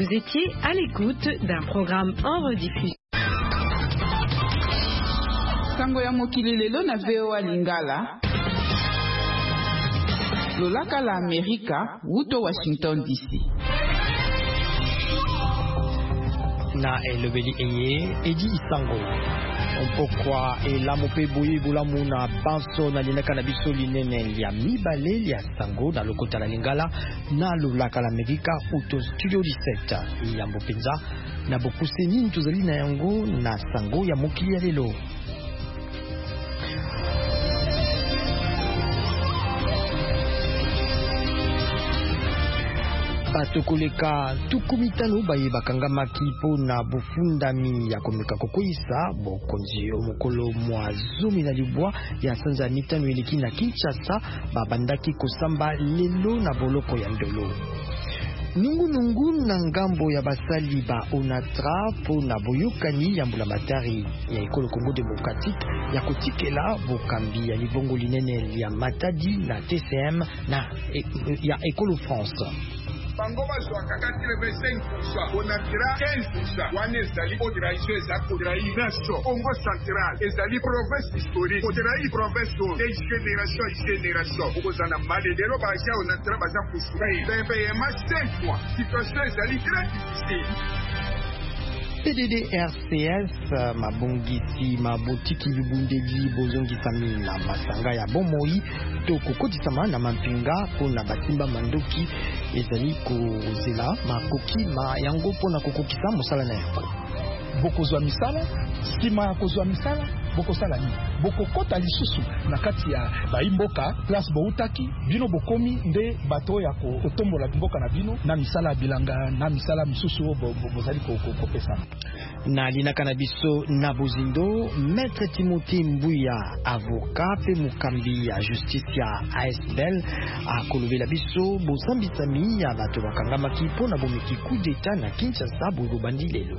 Vous étiez à l'écoute d'un programme en rediffusion. Sango ya mokili lelo na VOA Lingala. Lolaka la Amerika, wuto Washington DC. Na elobeli eye Edi Isango. Pourquoi et la mope boye bulamu na banso na linaka na biso linene ya mibale ya sango na lokota la Lingala na lolaka la Amerika uto studio 17 ya mbopenza na bokuseni tuzali na yango na sango ya mokili ya lelo. Batokoleka tukumitano baye bakangamaki po na bufundami ya komeka kokoisa bokonzi omokolo mwa zomi na libwa ya sanza mitano eleki na Kinshasa babandaki kosamba lelo na boloko ya ndolo. Nungu na ngambo ya basali ba Onatra po na boyokani ya mbulamatari ya ekolo Congo Democratique ya kotikela bokambi ya libongo linene ya Matadi na TCM na ya ekolo France. Bango bazwaka 85%, Onatra 15%. Wana ezali odiraisho ezali odiraisho Congo Central ezali province historique odirayi province de génération okozana malelelo baja Onatra baza kusuka paiement 5 mois. Situation ezali très difficile. PDDRCS mabongisi mabotiki libundeli bozongisami na masanga ya bomoi to kokotisama na mampinga pona batimba mandoki ezali kozela makoki ma yango pona kokokisa mosala na yango. Bokozwa misala, stima ya kozwa misala, bokosala ni. Bokokota lisusu na kati ya baimboka, place boutaki, bino bokomi nde bato ya kotombola mboka na bino, na misala bilanga, na misala misusu bozali kopesa. Na linaka na biso na bozindo, Maître Timothée Mbuya, avocat pe mukambi ya justice ya ASBL, akolobela biso bosambisami ya bato bakangamaki po na bomeki coup d'état na Kinshasa bolobandi lelo.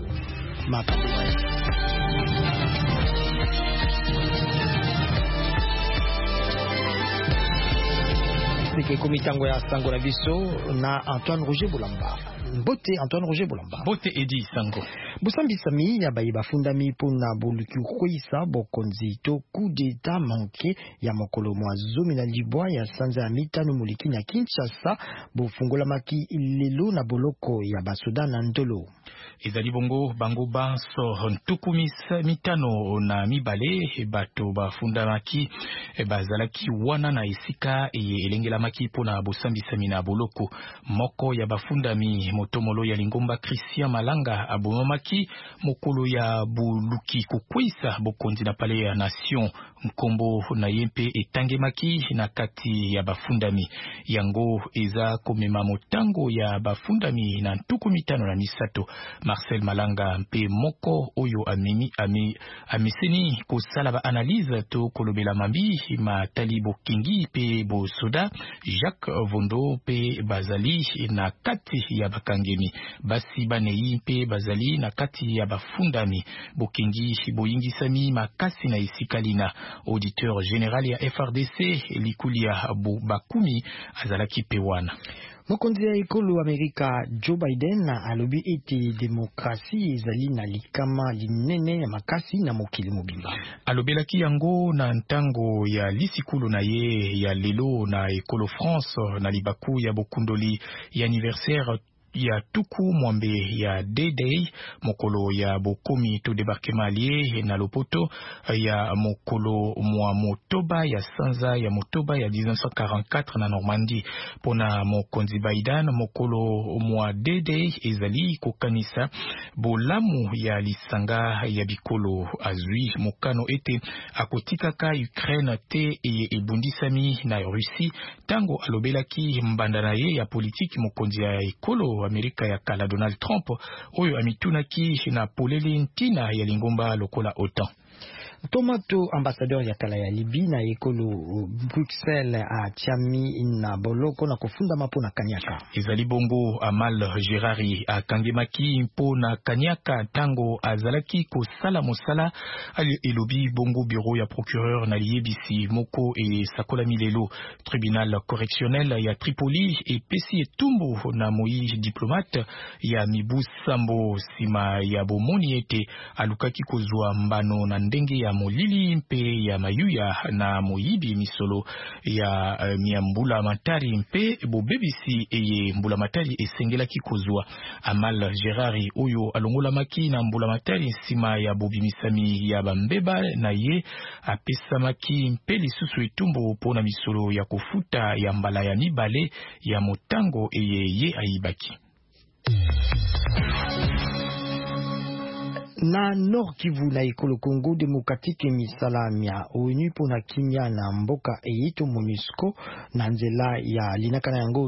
Sike komitango ya sango na biso na Antoine Roger Bolamba. Bote Antoine Roger Bolamba. Bote Edi Sango. Busambisami ya bayi bafundami pona boluki kwisa bokonzi to coup d'état manqué ya mokolo mwa zomi na libwa ya sanza ya mitano muliki na Kinshasa bofungola maki lelo na boloko ya basoda na ndolo. Ezali bongo bango banso ntukumisa mitano na mibale bato bafundamaki bazalaki wana na esika elengela maki pona bosambisami na boloko moko ya bafundami motomolo ya Lingomba Christian Malanga abomaki mokolo ya buluki kukwisa bokonzi na pale ya nation nkombo na yempe etangemaki na kati ya bafundami yango eza komema motango ya bafundami na ntuku mitano na misato. Marcel Malanga mpe moko oyo amiseni kosala ba analyse to kolobela mambi matali bokingi pe bosoda Jacques Vondo pe bazali na kati ya bakangemi basi banei pe bazali na kati ya bafundami bokingi boyingisami makasi na isikalina. Auditeur général ya FRDC likulia bakumi azalaki pewana. Mokonzi ya ekolo Amerika Joe Biden alobi ete demokrasi ezali na likama linene ya makasi na mokili mobimba. Alobelaki yango na ntango ya lisikulu na ye ya lelo na ekolo France na libaku ya bokundoli ya anniversaire ya tuku mwambe ya D-Day mokolo ya bokomi to débarquement allié na lopoto ya mokolo mwa motoba ya sanza ya motoba ya 1944 na Normandie pona mokonzi Biden mokolo mwa D-Day ezali kokanisa bolamu ya lisanga ya bikolo azui mokano ete akotikaka Ukraine te ebundisami na Russie tango alobelaki mbanda na ye ya politiki mokonzi ya ekolo Amerika ya kala Donald Trump oyo amitunaki na polele ntina ya Lingomba lokola OTAN. Tomato ambassadeur ya kala ya Libi na ekolo Bruxelles a tiami na boloko na kofunda mapo na Kanyaka. Ezali bongo Amal Gerari akangemaki mpo na Kanyaka tango azalaki kosala mosala elobi bongo bureau ya procureur na liebisi moko e sakola milelo tribunal correctionnel ya Tripoli e pesi etumbu na moi diplomate ya Mibu Sambo sima ya bomoni ete alukaki kozwa mbano na ndenge ya molili mpe ya mayuya na moyibi misolo ya miambula matari mpe bobebisi eye mbula matari esengelaki kozwa. Amal Gerari oyo alongola maki na mbula matari sima ya bobimisami ya bambeba na ye apesamaki mpe lisusu etumbu pona misolo ya kofuta ya mbala ya mibale ya motango eye ye aibaki. Na Nord Kivu na ekolo Congo Démocratique misala ya ONU pona kimia na mboka eito MONUSCO na nzela ya linakana yango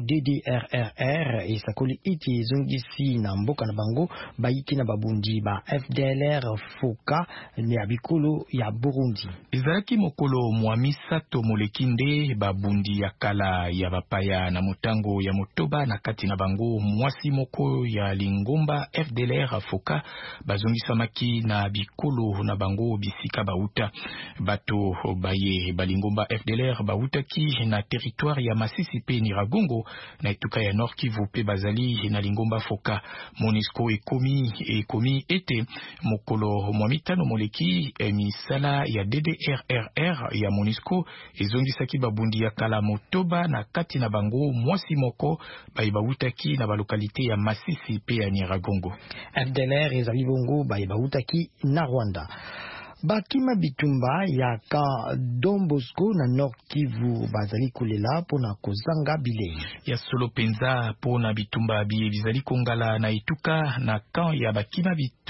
DDRRR esakoli iti ezongisi na mboka na bango bayiki na babundi ba FDLR foka ya bikolo ya Burundi. Ezalaki mokolo mwamisato molekinde babundi ya kala ya bapaya na motango ya motoba na kati na bango mwasi moko ya lingomba FDLR foka bazongisa maki na bikolo na bango bisika bauta bato baye balingomba FDLR bauta ki na territoire ya Masisi pe Nyiragongo na etuka ya Nord Kivu pe bazali na lingomba foka. MONUSCO ekomi ete mokolo mwamitano moleki misala ya DDRRR ya MONUSCO ezongisaki babundi ya kala motoba na kati na bango mwasi moko baye bauta ki na balokalite ya Masisi pe ya Nyiragongo. FDLR ezali bongo baye utaki na Rwanda. Bakima bitumba ya ka Don Bosco na Nord Kivu bazali kolela pona kozanga bilei ya solo penza pona bitumba bizali kongala na ituka na kan ya bakima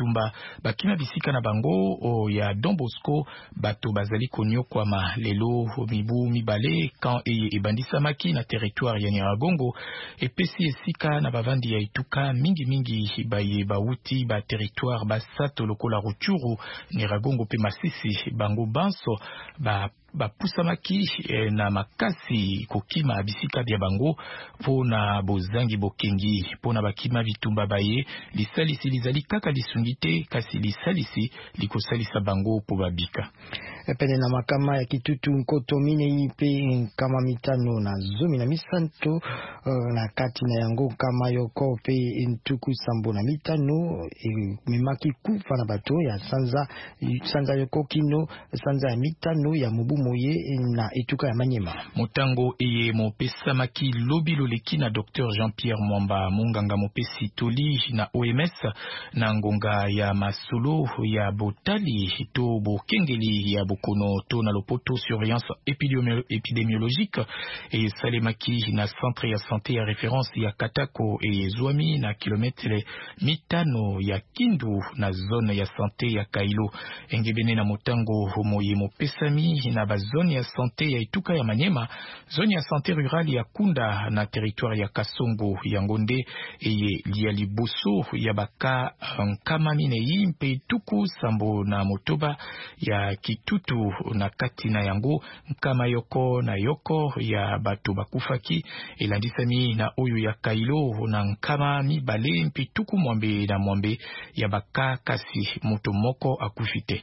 bisika na bango o ya Don Bosco bato bazali konyokwama lelo mibu mibale kan ebandisa maki na territoire ya Nyiragongo epesi esika na bavandi ya ituka mingi baye bauti ba territoire basato lokola Ruchuru Nyiragongo Masisi bango banso bapusamaki na makasi kokima bisika bya bango pona bozangi bokengi pona bakima bitumba baye lisalisi lizali kaka lisungite kasi lisalisi likosalisa bango po babika. Pene na makama ya kitutu nkoto minei pe kama mitano na zomi na misanto na kati na yango kama yoko pe ntuku sambo na mitano memaki kufa na bato ya sanza yoko kino sanza ya mitano ya mubu moye na etuka ya Manyema. Motango eye mopesa maki lobi loleki na Dr Jean-Pierre Mwamba munganga mopesi toli na OMS na ngonga ya masolo ya botali to bokengeli ya kono to na lopoto surveillance épidémiologique et salemaki na centre ya santé ya référence ya Katako et Zwami na kilometre mitano ya Kindu na zone ya santé ya Kailo engebene na motango moye mopesami na ba zone ya santé ya Ituka ya Manyema zone ya santé rurale ya Kunda na territoire ya Kasongo ya Ngonde et lia liboso ya baka nkama minei mpe tuku sambo na motoba ya Kitutu na kati na yango nkama yoko na yoko ya bato bakufaki elandisami na oyo ya Kailo na nkama mibale mpe tuku mwambe na mwambe ya baka kasi moto moko akufite.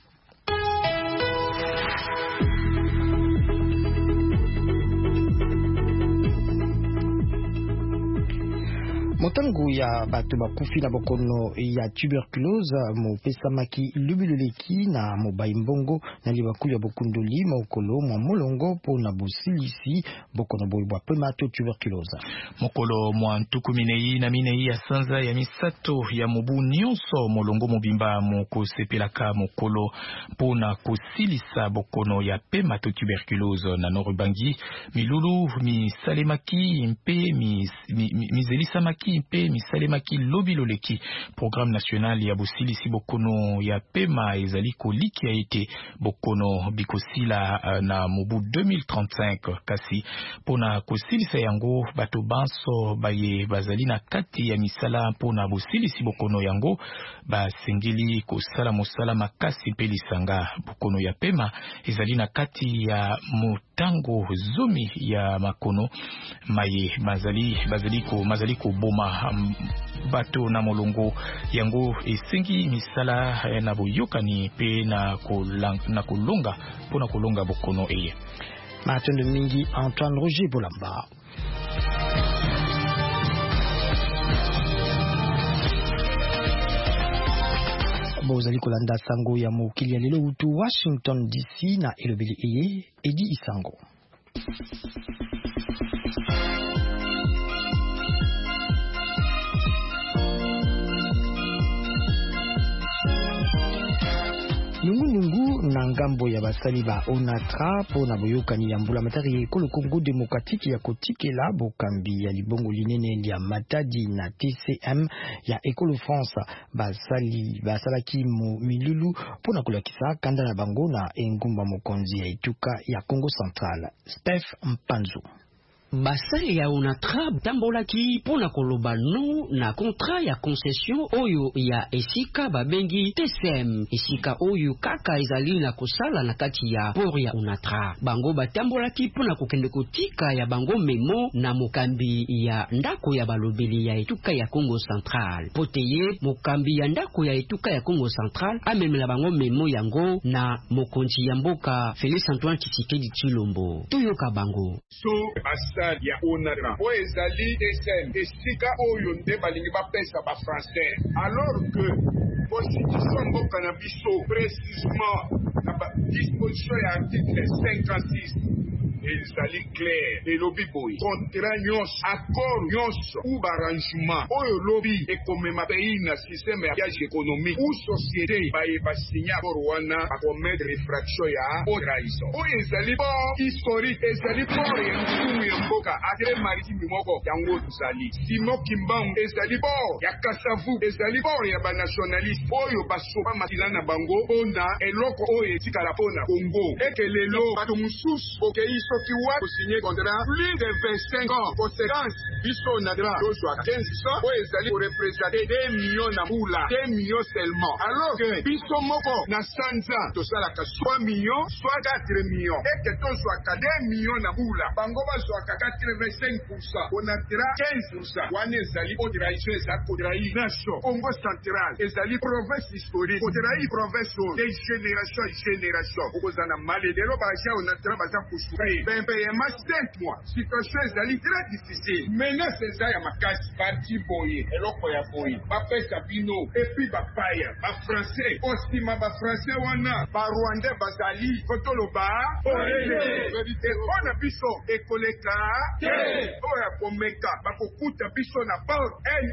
Motangu ya bato bakufi na bokono ya tuberculose mo pesamaki lubiloleki na mobai mbongo na libaku ya bokundoli mokolo mwa molongo po na bosilisi bokono boibwa pema to tuberculose. Mokolo mwa ntukuminei na minei ya sanza ya misato ya mobu nyonso molongo mobimba moko sepelaka mokolo po na kosilisa bokono ya pema to tuberculose na Norubangi milulu misalemaki mpe mizelisamaki makasi pe misalemaki lobi loleki programme national ya bosilisi bokono ya pema ezali koliki ya ete bokono bikosila na mobu 2035 kasi pona kosilisa yango bato banso baye bazali na kati ya misala pona bosilisi bokono yango basengeli kosala mosala makasi pe lisanga bokono ya pema ezali na kati ya motango zomi ya makono maye bazali ko boma bato na molongo yango esengi misala na boyokani pe na kolonga pona kolonga bokono eye. Matondo mingi Antoine Roger Bolamba. Bozali kolanda sango ya mokili ya lelo utu Washington DC na elobeli eye Edi Isango. Nungu na ngambo ya basali ba Onatra po na boyokani ya mbula matari ekolo Congo Demokratiki ya kotikela bokambi ya libongo linene ya Matadi na TCM ya ekolo France basalaki milulu po na kolakisa kanda na bango na engumba mokonzi ya etuka ya Congo Central. Steph Mpanzu. Basali ya Onatra tambolaki pona koloba no na contrat ya concession oyo ya esika babengi TCM esika oyo kaka ezali na kosala na kati ya port ya Onatra. Bango batambolaki pona kokende kotika ya bango memo na mokambi ya ndako ya balobeli ya etuka ya Congo Central. Poteye mokambi ya ndako ya etuka ya Congo Central amemela bango memo yango na mokonzi ya mboka Félix Antoine Tshisekedi Tshilombo. Toyoka bango. Ya Onatra o ezali TCM esika oyo nde balingi bapesa ba français alors que constitution mboka na biso précisément na ba disposition ya article 56 ezali clair elobi boy contrat nyonso accord nyonso ou arrangement oyo lobi ekomema pays na système ya piage économique ou société baye basinya pour wana akomettre réfraction ya trahison oyo ezali bon historique ezali bon ya nkumu ya mboka agre maritime moko yango tuzali Simo Kimbangu ezali bon ya Kasavu ezali bon ya ba nationaliste oyo basoba makila na bango ona eloko oyo etikala pona Congo ekelelo bato mususu okei soki wa signé contrat plus de 25 ans conséquence biso na dra dozwa 15 ans oyo ezali représenter 2 millions na mula 2 millions seulement alors que biso moko na sanza tosalaka 3 millions soit 4 millions eke tozwa 2 millions na mula bango bazwaka 85% on a 15% wana ezali odraiso ezali kodrai nation Congo Central ezali province historique kodrai province de génération en génération okozana maledero baja on a trabaza kusukai bembe ya ma 5 mois situation ezali très difficile menace ezali ya makasi parti boye eloko ya boye bapesa bino et puis bapaya ba français osima ba français wana ba rwandais bazali kotoloba vérité ona biso ekoleka oya komeka bakokuta biso na port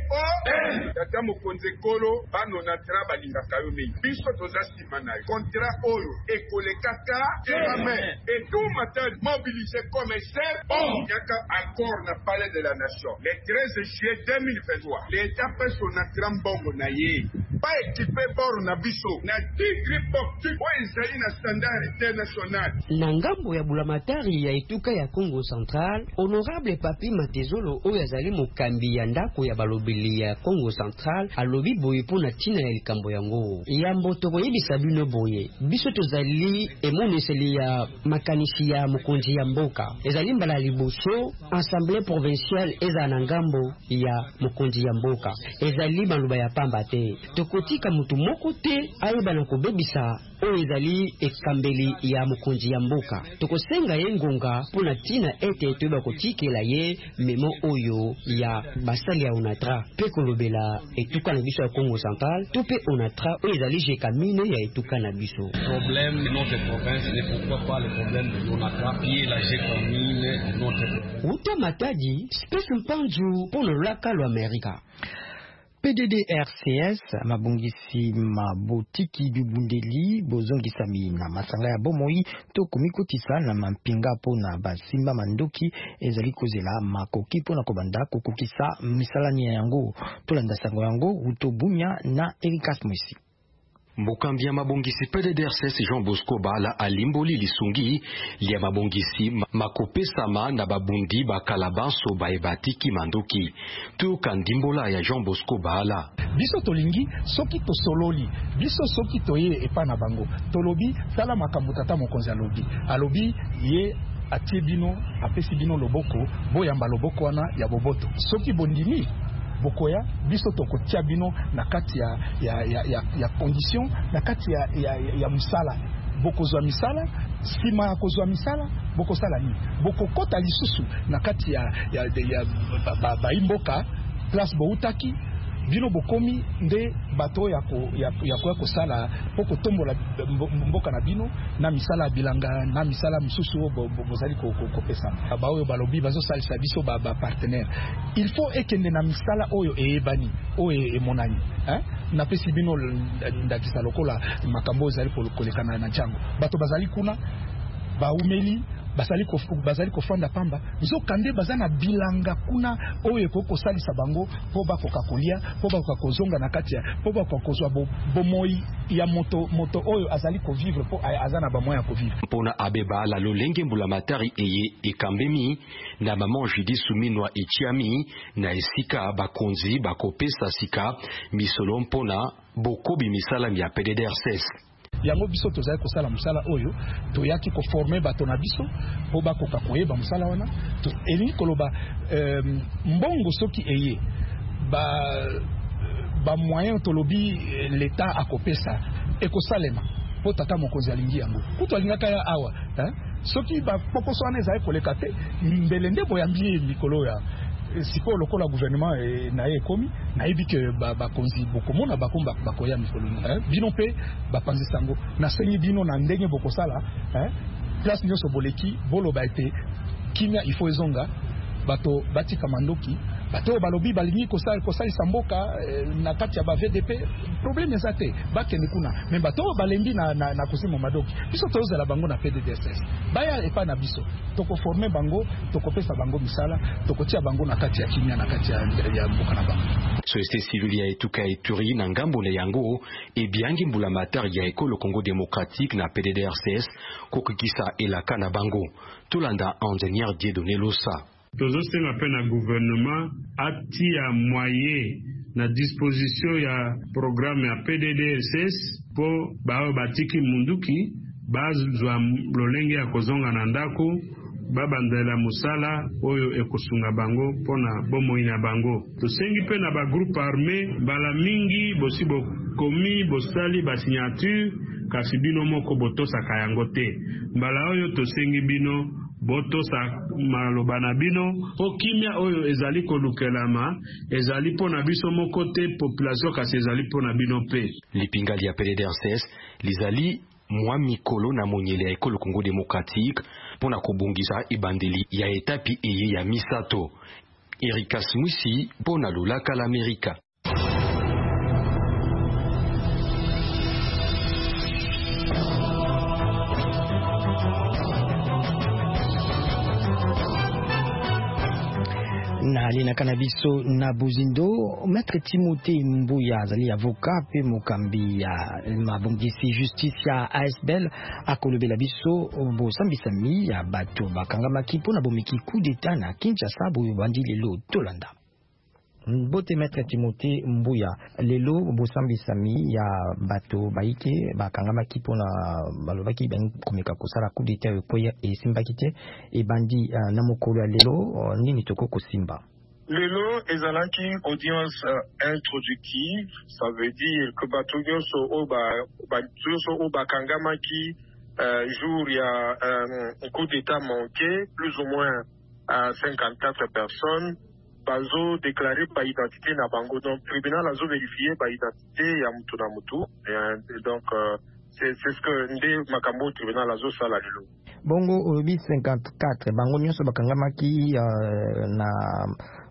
NO tata mokonzi kolo bano na traba lingaka yo mingi biso tozasima na contrat oyo ekolekaka jamais et tout matin mobilisé comme chef yaka accord na palais de la nation le 13 juillet 2023 l'état peut son trambongo na ye pas équipé bord na biso na tigre portugais oyo ezali na standard international na ngambo ya bulamatari ya etuka ya Congo Central. Honorable Papi Matezolo oyo azali mokambi ya ndako ya balobeli ya Congo Central alobi boye pona tina ya likambo yango yambo tokoyebisa bino boye biso tozali emoneseli ya makanisi ya mokonzi ya mboka ezali mbala liboso assemblée provinciale eza na ngambo ya mokonzi ya mboka ezali maluba ya pamba te tokotika mutu moko te ayeba na kobebisa oyo ezali ekambeli ya mokonzi ya mboka tokosenga ye ngonga pona tina ete toyeba kotikela ye memo oyo ya basali ya Onatra pe kolobela etuka na biso ya Congo Central to pe Onatra oyo ezali jekamine ya etuka na biso. Problème de notre province n'est pourquoi pas le problème de l'Onatra qui est la jekamine de notre province. Uta Matadi Space Mpanzu pour le laka lo Amerika. PDDRCS mabongisi mabotiki bibundeli bozongisami na masanga ya bomoi to komikotisa na mampinga pona basimba mandoki ezali kozela makoki pona kobanda kokokisa misalani yango tolanda sango yango utobunya na Erikas Mwisi. Mokambia mabongisi PDDRCS Jean Bosco Bala alimboli lisungi lia mabongisi makopesama na babundi bakalabanso baebatiki mandoki tu kandimbola ya Jean Bosco Bala. Biso tolingi soki tosololi biso soki toye epana bango tolobi tala makambo tata mokonzi alobi ye atie bino apesi bino loboko boyamba loboko wana ya boboto soki bondimi bokoya biso tokotia bino na kati ya condition na kati ya musala bokozwa misala sima ya kozwa misala bokosala ni bokokota lisusu na kati ya baimboka place boutaki bino bokomi nde bato ya kosala poko tombola mboka na bino na misala bilanga na misala msusu bozali kopesa ba oyo balobi bazo salisa biso ba partenaire il faut ekende na misala oyo eyebani oyo emonani na pesi bino ndakisa lokola makambo zali kolekana na jango bato bazali kuna baumeli bazali kofanda pamba nzokande bazana bilanga kuna oyo kosalisa bango po bakokakolia po bakokozonga na kati ya po bakokozwa bomoi ya moto oyo azali kovivre po azana bamoya kovivre pona abeba la lolenge mbula matari eye ekambemi na maman Judi Suminwa Echiami na esika bakonzi bakopesa sika misolo mpona bokobi misala ya PDDRCS. Yango biso tozali kosala musala oyo toyaki ko former bato na biso po bakoka koyeba musala wana elingi koloba mbongo soki eye ba moyen tolobi l'État akopesa ekosalema po tata mokonzi alingi yango kuto alingaka ya awa soki ba pokoso wana ezali koleka te mbelende boyambi mikolo ya siko lokola gouvernement na ekomi na ebike bakonzi bokomona bakomba bakoya mikolo bino pe bapanzi sango na sengi bino na ndenge bokosala place nyoso boleki boloba ete kimia ifo ezonga bato batika mandoki bato balobi balingi kosali samboka na kati ya ba VDP problème ezate bakende kuna mais bato balembi na kusimo madoki biso tozela bango na PDDRCS baya epa na biso toko former bango toko pesa bango misala toko tia bango na kati ya kimia na kati ya mboka na bango société civile ya etuka eturi na ngambo le yango ebiangi mbula matari ya ekolo Congo démocratique na PDDRCS kokikisa elaka na bango tolanda ingénieur Dieudonné Losa. tozosenga mpe na gouvernement atia moyen na disposition ya programme ya PDDRCS po bao batiki munduki bazwa lolenge ya kozonga na ndako babandela musala oyo ekosunga bango pona bomoi na bango tosengi mpe na ba groupe armé bala mingi bosi bokomi bosali ba signature kasi bino moko botosaka yango te mbala oyo tosengi bino botosa maloba na bino po kimia oyo ezali kolukelama ezali pona biso moko te population kasi ezali pona bino pe lipingali ya PDDRCS lizali mwa mikolo na monyele ya ekolo Congo démocratique pona kobongisa ebandeli ya etapi eye ya misato Erikas Mwisi pona lulaka l'Amerika. na alina kanabiso na Buzindo Maître Timothée Mbuya azali avocat pe mokambi ya mabongisi justice ya ASBL akolobela biso bosambisami ya bato bakangamaki mpona bomeki coup d'état na Kinshasa boyo bandi lelo tolanda bote Maître Timothée Mbuya lelo bosambisami ya bato baike bakangamaki mpona balobaki komeka kosala coup d'état ekoya esimbaki te ebandi na mokolo ya lelo nini toko kosimba lelo ezalaki audience introductive, ça veut dire que bato nyonso o bakangamaki jour ya coup d'état manqué plus ou moins à 54 personnes bazo déclaré par identité na bango donc tribunal azo vérifié par identité ya mutu na mutu et donc c'est ce que nde makambo tribunal azo sala lelo bongo obi 54 bango nyonso bakangamaki na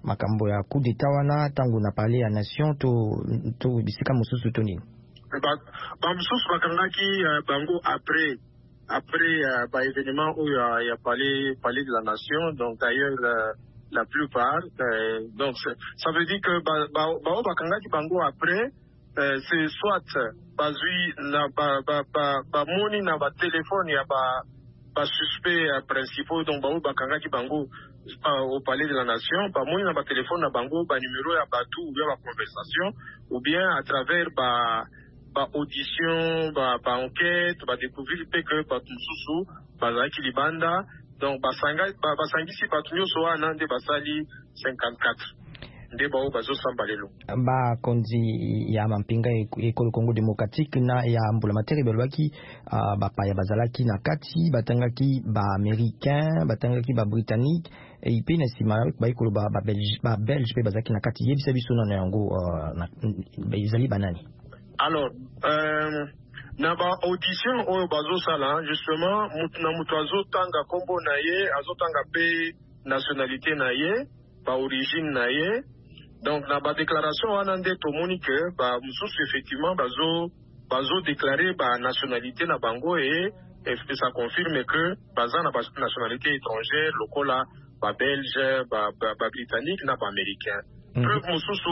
makambo ya coup d'état wana tangu na parler ya nation to bisika mususu to nini ba mususu bakangaki bango après événement où il y a parlé de la nation, donc d'ailleurs la plupart donc ça veut dire que bao bakangaki bango après c'est soit bazui na ba moni na ba téléphone ya ba suspect principaux, donc bao bakangaki bango au palais de la nation, ba moni na ba téléphone na bango ba numéro ya batu ou bien ba conversation ou bien à travers ba audition, ba enquête, ba découvrir que ba mususu bazaki libanda, donc basangisi batu nyonso wana nde basali 54 nde bao bazosamba lelo. Bakonzi ya mampinga ekolo Congo démocratique na ya mbulamateri balobaki bapaya bazalaki na kati batangaki ba américain batangaki ba britannique epe na nsima baekolo ba belge mpe bazalaki na kati yebisa biso na yango ezali banani. Alors, na ba audition oyo bazosala justement na mutu azotanga kombo na ye azotanga pe nationalité na ye ba origine na ye, donc na ba déclaration wana nde tomoni ke ba mususu effectivement bazo déclarer ba nationalité na bango et ça confirme que baza na ba nationalité étrangère lokola ba belge ba britannique na ba américain. Preuve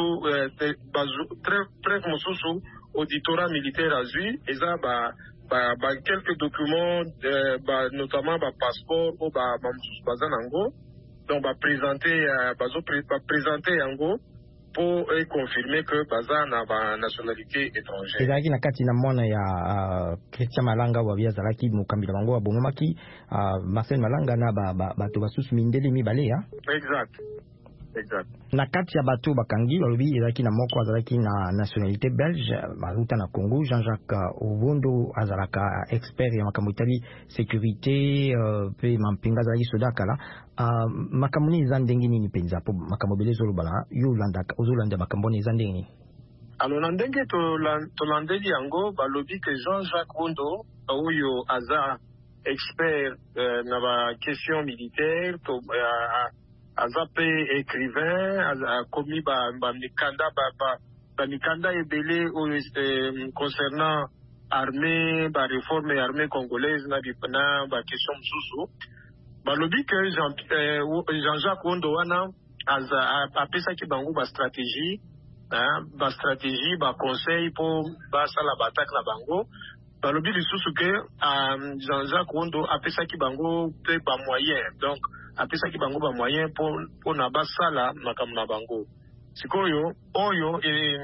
mususu auditorat militaire azui eza ba quelques documents notamment ba passeport ou ba mususu baza nango, donc ba présenter yango pour confirmer que baza na ba nationalité étrangère. Ezalaki na kati na mwana ya Christian Malanga wa bia zalaki mokambi na bango wa bongomaki Marcel Malanga na bato basusu mindele mibale ya. Exact. Na kati ya bato bakangi balobi ezalaki na moko azalaki na nationalité belge baruta na Congo, Jean-Jacques Obondo azalaka expert ya makambo itali sécurité pe mampinga azalaki sodakala makambo ni eza ndenge nini mpenza po makambo bele ezolobala yo ozolanda makambo ni eza ndenge nini? Alors na ndenge tolandeli yango balobi ke Jean-Jacques Obondo oyo aza expert na ba question militaire aza pe écrivain a commis ba mikanda ebele concernant armée ba réforme armée congolaise na ba question mususu balobi que Jean-Jacques Ondo wana apesaki bango ba stratégie ba conseil pour basala ba attaque na bango. Balobi lisusu ke Jean-Jacques Ondo apesaki bango pe ba moyen, donc apesaki bango ba moyen pour na basala makambo na bango. Sikoyo oyo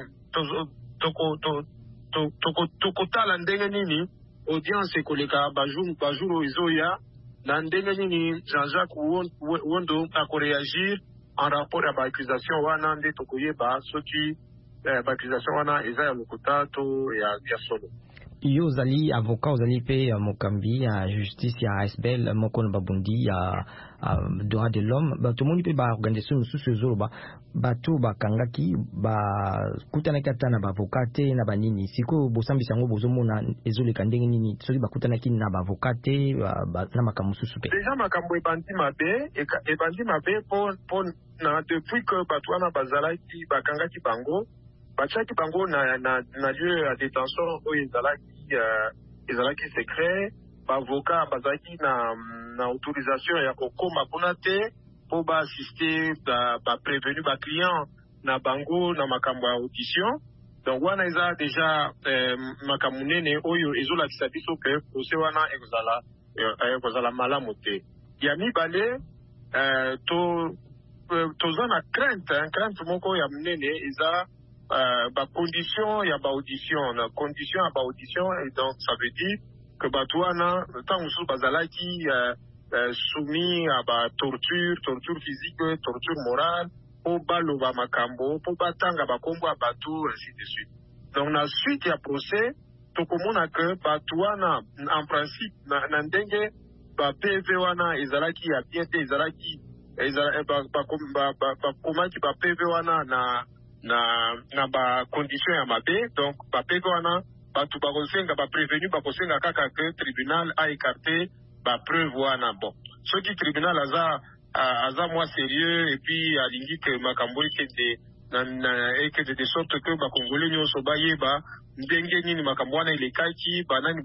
tokotala ndenge nini audience ekoleka bajuru izoya na ndenge nini Jean-Jacques Ondo akoreagir en rapport à ba accusation wana nde tokoyeba soki ba accusation wana eza ya lokuta to ya solo. Yo ozali avocat ozali pe mokambi ya justice ya ASBL moko na babundi ya droit de l'homme batomoni pe ba organisation mususu ezoloba bato bakangaki bakutanaki ata na baavocat te na banini sikoyo bosambisa yango bozomona ezoleka ndenge nini soki bakutanaki na baavocat te na makambo mosusu pe déjà makambo ebandi mabe po na depuis que bato wana bazalaki bakangaki bango batiaki bango na lieu ya détention oyo ezalaki secret, bavocat bazalaki na autorisation ya kokoma kuna te po baassister prévenu client na bango na makambo ya audition. Donc wana eza déjà makambo nene oyo ezolakisa biso ke procès wana ekozala malamu te. Ya mibale toza na crainte moko ya munene eza condition ya audition et donc ça veut dire que batouana tant musu bazalaki soumis à torture physique, torture morale po baloba makambo po batanga bakombo ya bato ainsi de suite. Donc na suite ya procès tokomona que batouana en principe na ndenge ba PV wana ezalaki ya bien te ezalaki bakomaki ba PV wana na ba condition ya mabe, donc ba PV wana batu bakosenga ba prévenu bakosenga kaka que tribunal a écarté ba preuve wana. Bon, ce qui tribunal aza aza moi sérieux et puis alingi que makambo ekende de sorte que bakongole nyonso bayeba ndenge nini makambo wana elekaki banani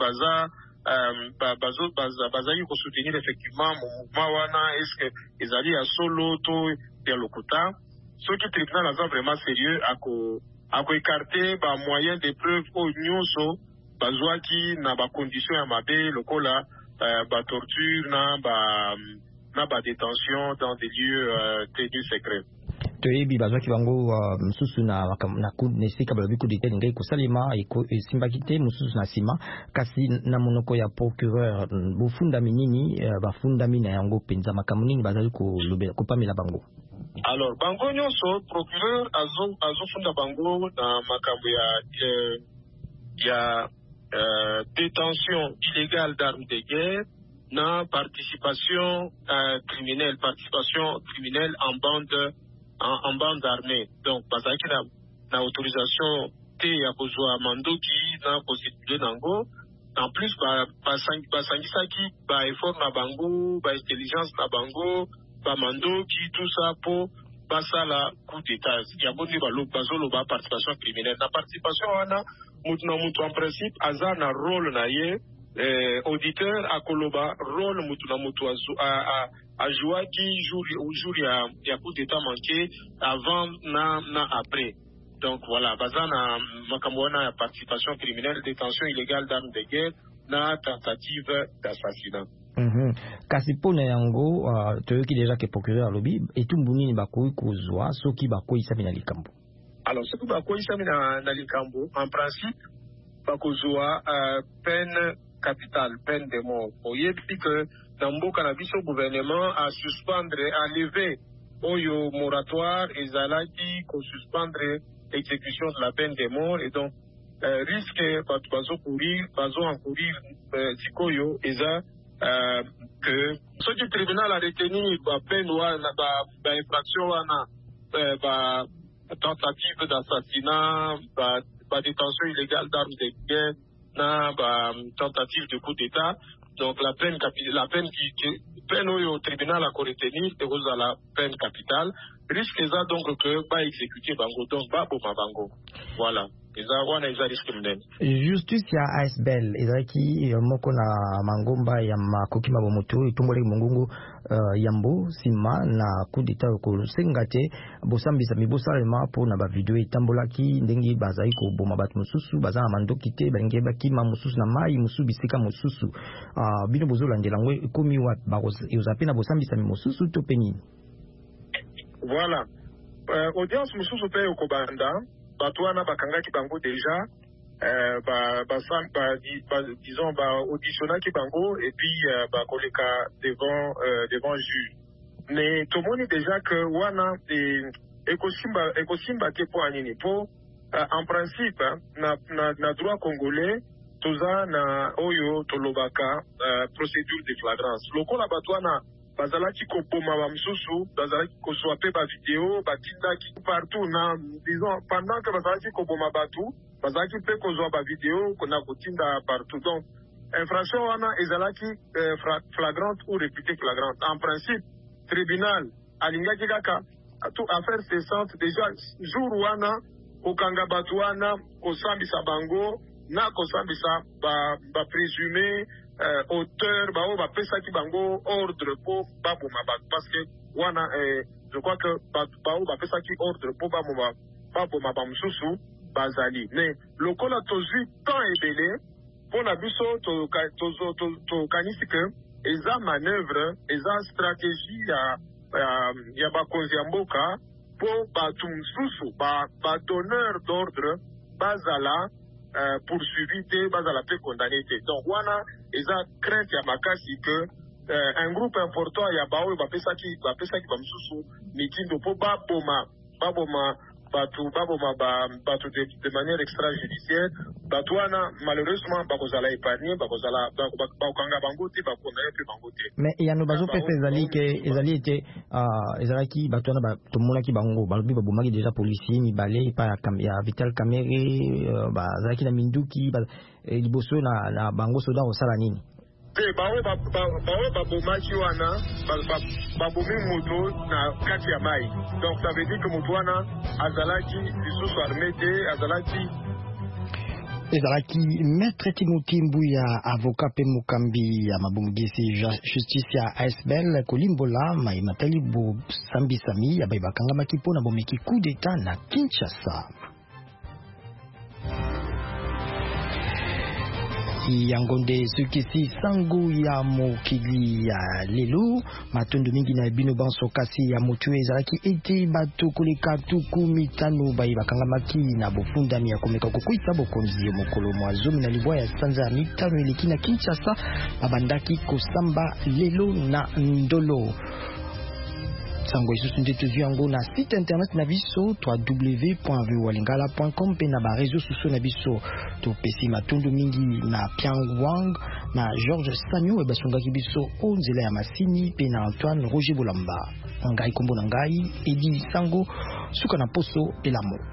bazali kosoutenir effectivement mouvement wana est-ce que ezali ya solo to ya lokuta soki tribunal aza vraiment sérieux ako écarter ba moyen de preuve oyo nyonso bazwaki na bacondition ya mabe lokola torture na détention dans des lieux tenus secrets. Toyebi bazwaki bango mususu na nesika balobi coup d'état ngai kosalema esimbaki te mususu na sima kasi na monoko ya procureur bofundami nini bafundami na yango penza makambo nini bazali kopamela bango. Alors bango nyonso procureur azofunda bango na makambo ya détention illégale d'armes de guerre na participation criminelle en bande armée. Donc bazaki na autorisation te ya kozwa mandoki na procédure nango. En plus basangisaki ba effort na bango, ba intelligence na bango, ba mandoki tout ça pour basala coup d'état. Ya boni bazoloba participation criminelle. Na participation wana mutu en principe aza na rôle na ye auditeur akoloba rôle mutu na mutu a jouaki jour ya coup d'état manqué avant na après. Donc voilà, bazana makambo wana ya participation criminelle, détention illégale d'armes de guerre na tentative d'assassinat. Kasi pona yango toyoki déjà que procureur alobi etumbu nini bakoyi kozwa soki bakoyi sami na likambo. Alors soki bakoyi sami na likambo en principe bakozwa peine capitale, peine de mort. Oyebi que dans mboka na biso gouvernement a suspendre, a lever oyo moratoire ezalaki ko suspendre exécution de la peine de mort et donc risque bazo encourir sikoyo eza que ce du tribunal a retenu ba peine wana ba infraction wana ba tentative d'assassinat, ba détention illégale d'armes de guerre na tentative de coup d'état. Donc la peine au tribunal a retenir et la peine capitale risque ça donc que pas exécuter bango donc ba boma bango. Voilà. Justice ya ASBL ezaki moko na mangomba ya makoki mabomoto etombole mongongo yambo sima na coup d'état ko sengate bosambisa mibosalema po na ba video etambolaki ndenge bazai ko boma bat mususu bazana mandoki te bange bakima mususu na mai mususu bisika mususu bino bozolandela ngwe komi wa bazapena bosambisa mususu to peni. Voilà. Audience mususu pe okobanda batwana bakangaki bango déjà disons auditionnaki bango et puis bakoleka devant juge. Mais tout le monde déjà que wana ekosimba te po anini po en principe na droit congolais toza na oyo tolobaka procédure de flagrance. Lokola batwana bazalaki koboma ba msusu bazalaki kozwa pe ba vidéo batindaki partout na disons pendant que bazalaki koboma batu bazalaki pe kozwa ba vidéo na kotinda partout. Donc infraction wana ezalaki flagrante ou réputée flagrante. En principe tribunal alingaki kaka tout affaire cessante déjà jour wana okanga batu wana kosambisa bango na kosambisa ba présumé auteur bao bapesaki bango ordre po baboma parce que wana je crois que bao bapesaki ordre po baboma bamususu bazali mais lokola tozwi temps ebele pona biso tokanisi que eza manœuvre eza stratégie ya bakonzi ya mboka po batu mususu badonneur d'ordre bazala poursuivi te bazala pe condamné te. Donc wana eza crainte ya makasi que un groupe important ya bao bapesaki bamususu mitindo po baboma batu de manière extrajudiciaire batu wana malheureusement bakozala épargné bakokanga bango te bakondamné pe bango te. Mais yano bazopesa ezalaki batu wana tomonaki bango balobi babomaki déjà policier mibale pa ya Vital Kamerhe bazalaki na minduki liboso na bango soda osala nini? pe bao babomaki wana babomi moto na kati ya mai. Donc ça veut dire que moto wana azalaki lisusu armé te, azalaki ezalaki Maître Timothy Mbuya, avocat pe mokambi ya mabongisi justice ya ASBL kolimbola mai matali bo sambisami ya bakangama mpona bomeki coup d'état na Kinshasa. Yangonde sukisi sangu ya mokili ya lelo matondo mingi na bino banso kasi ya motu ezalaki ete bato koleka 15 bayi bakangamaki na bofundami ya komeka kokwisa bokonzi mokolo mwa 15 ya sanza ya 5 eleki na Kinshasa babandaki kosamba lelo na ndolo. Sango isusu nde tozwi yango na site internet na biso www.voalingala.com pe na ba réseaux sociaux na biso topesi matundu mingi na Piang Wang na George Sanyo e basungaki biso onzela ya masini pe na Antoine Roger Bolamba. Ngai kombo na ngai Edi Sango suka na poso elamo.